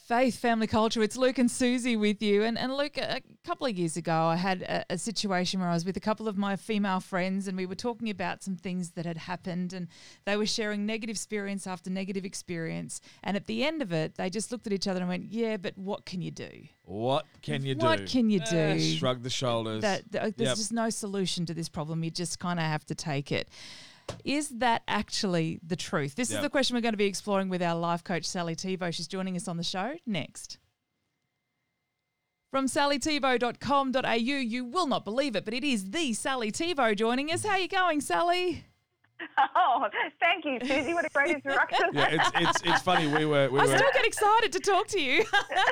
Faith, family culture. It's Luke and Susie with you. And Luke, a couple of years ago, I had a situation where I was with a couple of my female friends and we were talking about some things that had happened and they were sharing negative experience after negative experience. And at the end of it, they just looked at each other and went, yeah, but what can you do? What can you do? What can you do? Shrug the shoulders. There's just no solution to this problem. You just kind of have to take it. Is that actually the truth? This is the question we're going to be exploring with our life coach, Sally Thibeault. She's joining us on the show next. From sallythibeault.com.au, you will not believe it, but it is the Sally Thibeault joining us. How are you going, Sally? Oh, thank you, Susie. What a great introduction. Yeah, it's funny. I still get excited to talk to you.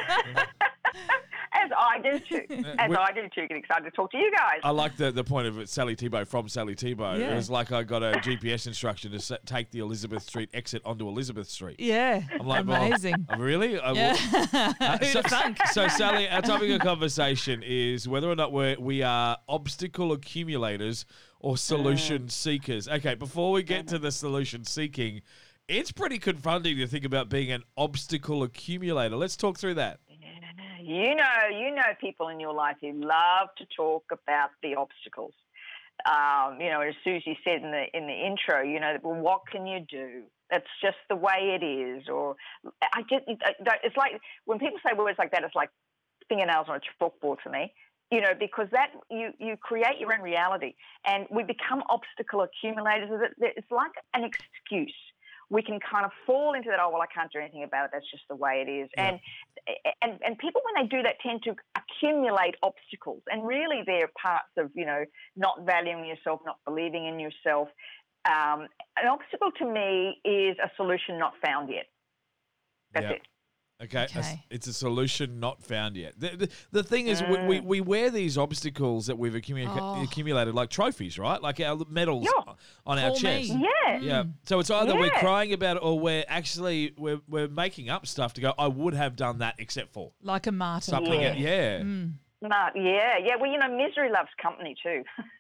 As I do too. Get excited to talk to you guys. I like the point of it, Sally Thibeault from Sally Thibeault. Yeah. It was like I got a GPS instruction to take the Elizabeth Street exit onto Elizabeth Street. Yeah, I'm like, amazing. Well, really? Yeah. So, Sally, our topic of conversation is whether or not we are obstacle accumulators or solution seekers. Okay, before we get to the solution seeking, it's pretty confronting to think about being an obstacle accumulator. Let's talk through that. You know people in your life who love to talk about the obstacles. As Susie said in the intro, well, what can you do? That's just the way it is. Or it's like when people say words like that, it's like fingernails on a chalkboard for me. Because that you create your own reality, and we become obstacle accumulators. It's like an excuse. We can kind of fall into that, I can't do anything about it, that's just the way it is. Yeah. And people, when they do that, tend to accumulate obstacles. And really they're parts of, not valuing yourself, not believing in yourself. An obstacle to me is a solution not found yet. That's it. Okay. It's a solution not found yet. The thing is, we wear these obstacles that we've accumulated like trophies, right? Like our medals on our chest. Yeah. So it's either we're crying about it or we're actually we're making up stuff to go, I would have done that except for. Like a martyr. Something. Yeah. Well, misery loves company too.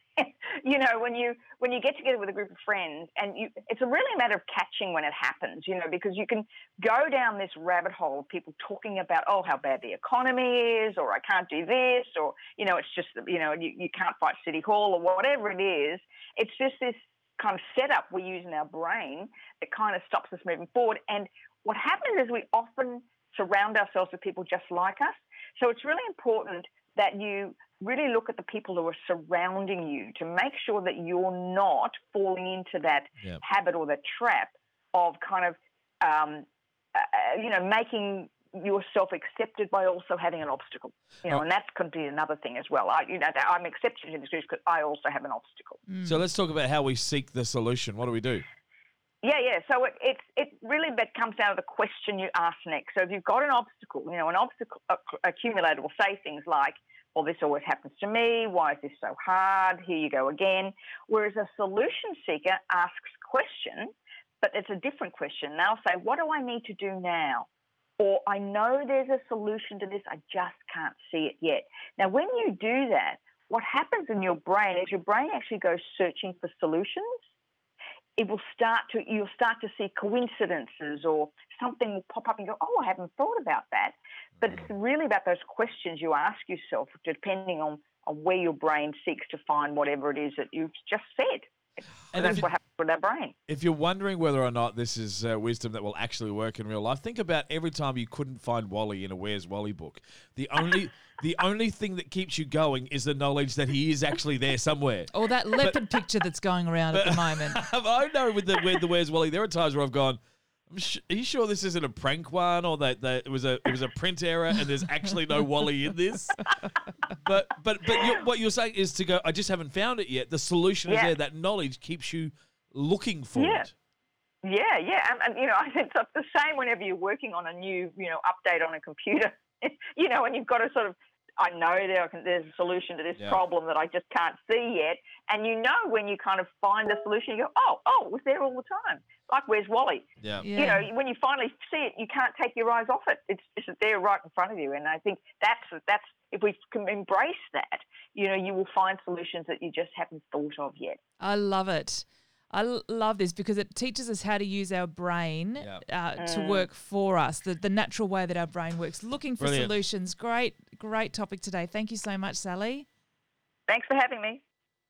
When you get together with a group of friends, and it's really a matter of catching when it happens, because you can go down this rabbit hole of people talking about, how bad the economy is, or I can't do this, or, it's just, you can't fight City Hall or whatever it is. It's just this kind of setup we use in our brain that kind of stops us moving forward. And what happens is we often surround ourselves with people just like us. So it's really important that you really look at the people who are surrounding you to make sure that you're not falling into that habit or that trap of kind of, making yourself accepted by also having an obstacle. And that could be another thing as well. I'm accepted in this group because I also have an obstacle. So let's talk about how we seek the solution. What do we do? Yeah. So it really comes down to the question you ask next. So if you've got an obstacle, an obstacle accumulator will say things like, well, this always happens to me. Why is this so hard? Here you go again. Whereas a solution seeker asks question, but it's a different question. They'll say, what do I need to do now? Or I know there's a solution to this, I just can't see it yet. Now, when you do that, what happens in your brain is your brain actually goes searching for solutions. You'll start to see coincidences, or something will pop up and go, I haven't thought about that. But it's really about those questions you ask yourself, depending on where your brain seeks to find whatever it is that you've just said. And that's what happens with our brain. If you're wondering whether or not this is wisdom that will actually work in real life, think about every time you couldn't find Wally in a Where's Wally book. The only thing that keeps you going is the knowledge that he is actually there somewhere. Or that leopard picture that's going around at the moment. I know with the Where's Wally, there are times where I've gone, are you sure this isn't a prank one, or that it was a print error and there's actually no Wally in this? But what you're saying is to go, I just haven't found it yet. The solution is there. That knowledge keeps you looking for it. Yeah. And I think it's the same whenever you're working on a new, update on a computer, and you've got to sort of, I know there's a solution to this problem that I just can't see yet. And when you kind of find the solution, you go, it was there all the time. Like, where's Wally? Yeah. When you finally see it, you can't take your eyes off it. It's just there right in front of you. And I think that's if we can embrace that, you will find solutions that you just haven't thought of yet. I love it. I love this because it teaches us how to use our brain Yep. to work for us, the natural way that our brain works. Looking for Brilliant. solutions. Great topic today. Thank you so much, Sally. Thanks for having me.